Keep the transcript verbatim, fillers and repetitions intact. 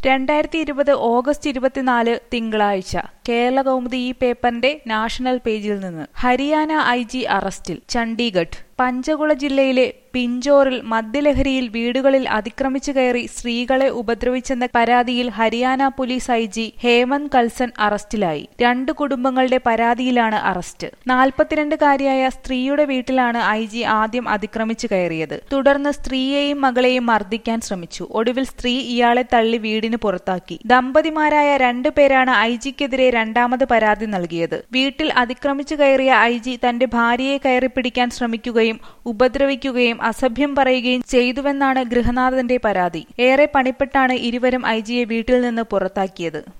രണ്ടായിരത്തി ഇരുപത് ഓഗസ്റ്റ് ഇരുപത്തിനാല് തിങ്കളാഴ്ച കേരളകൗമുദി ഈ പേപ്പറിന്റെ നാഷണൽ പേജിൽ നിന്ന് ഹരിയാന ഐ ജി അറസ്റ്റിൽ. ചണ്ഡീഗഡ് പഞ്ചകുള ജില്ലയിലെ പിഞ്ചോറിൽ മദ്യലഹരിയിൽ വീടുകളിൽ അതിക്രമിച്ചു കയറി സ്ത്രീകളെ ഉപദ്രവിച്ചെന്ന പരാതിയിൽ Haryana police I G Hemant Kalsan അറസ്റ്റിലായി. രണ്ടു കുടുംബങ്ങളുടെ പരാതിയിലാണ് അറസ്റ്റ്. നാൽപ്പത്തിരണ്ടുകാരിയായ സ്ത്രീയുടെ വീട്ടിലാണ് ഐ ജി ആദ്യം അതിക്രമിച്ചു കയറിയത്. തുടർന്ന് സ്ത്രീയെയും മകളെയും മർദ്ദിക്കാൻ ശ്രമിച്ചു. ഒടുവിൽ സ്ത്രീ ഇയാളെ തള്ളി വീടിന് പുറത്താക്കി. ദമ്പതിമാരായ രണ്ടുപേരാണ് ഐ ജിക്കെതിരെ രണ്ടാമത് പരാതി നൽകിയത്. വീട്ടിൽ അതിക്രമിച്ചു കയറിയ ഐ ജി തന്റെ ഭാര്യയെ കയറിപ്പിടിക്കാൻ ശ്രമിക്കുകയും ഉപദ്രവിക്കുകയും അസഭ്യം പറയുകയും ചെയ്തുവെന്നാണ് ഗൃഹനാഥന്റെ പരാതി. ഏറെ പണിപ്പെട്ടാണ് ഇരുവരും ഐ ജിയെ വീട്ടിൽ നിന്ന് പുറത്താക്കിയത്.